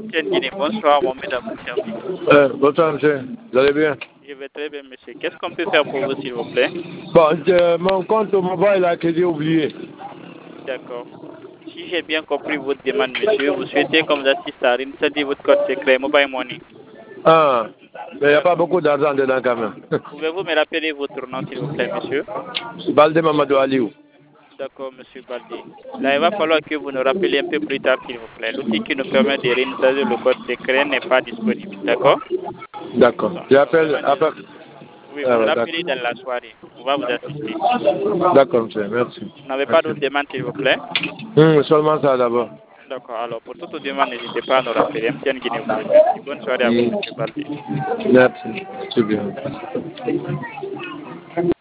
MTN Guinée. Bonsoir, mon mesdames, vous servir. Bonsoir, monsieur. Vous allez bien? Je vais très bien, monsieur. Qu'est-ce qu'on peut faire pour vous, s'il vous plaît? Bon, mon compte au mobile a été oublié. D'accord. Si j'ai bien compris votre demande, monsieur, vous souhaitez comme assiste à c'est-à-dire votre code secret Mobile Money. Ah, mais il n'y a pas beaucoup d'argent dedans quand même. Pouvez-vous me rappeler votre nom, s'il vous plaît, monsieur? Balde Mamadou Aliou. D'accord, monsieur Baldi. Là, il va falloir que vous nous rappeliez un peu plus tard, s'il vous plaît. L'outil qui nous permet de réinstaller le code secret n'est pas disponible. D'accord? D'accord. J'appelle après. Oui, vous nous rappelez dans la soirée. On va vous assister. D'accord, monsieur. Merci. Vous n'avez pas d'autres demandes, s'il vous plaît? Seulement ça d'abord. D'accord. Alors, pour toute demande, n'hésitez pas à nous rappeler. MTN Guinée vous remercie. Bonne soirée à vous, monsieur Baldi. Merci. C'est bien.